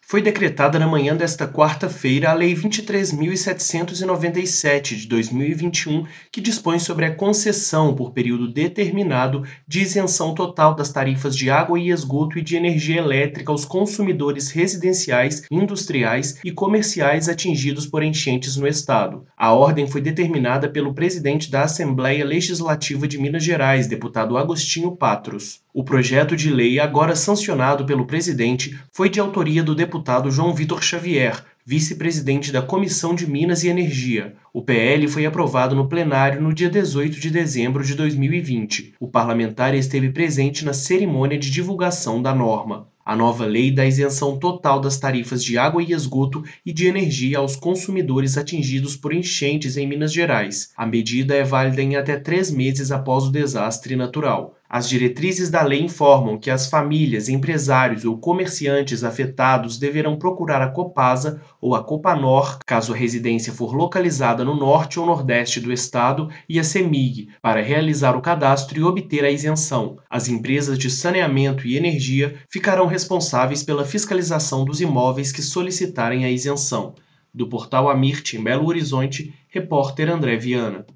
Foi decretada na manhã desta quarta-feira a Lei 23.797 de 2021, que dispõe sobre a concessão, por período determinado, de isenção total das tarifas de água e esgoto e de energia elétrica aos consumidores residenciais, industriais e comerciais atingidos por enchentes no estado. A ordem foi determinada pelo presidente da Assembleia Legislativa de Minas Gerais, deputado Agostinho Patros. O projeto de lei, agora sancionado pelo presidente, foi de autoria do deputado João Vitor Xavier, vice-presidente da Comissão de Minas e Energia. O PL foi aprovado no plenário no dia 18 de dezembro de 2020. O parlamentar esteve presente na cerimônia de divulgação da norma. A nova lei dá isenção total das tarifas de água e esgoto e de energia aos consumidores atingidos por enchentes em Minas Gerais. A medida é válida em até 3 meses após o desastre natural. As diretrizes da lei informam que as famílias, empresários ou comerciantes afetados deverão procurar a Copasa ou a Copanor, caso a residência for localizada no norte ou nordeste do estado, e a CEMIG, para realizar o cadastro e obter a isenção. As empresas de saneamento e energia ficarão responsáveis pela fiscalização dos imóveis que solicitarem a isenção. Do portal Amirte, em Belo Horizonte, repórter André Viana.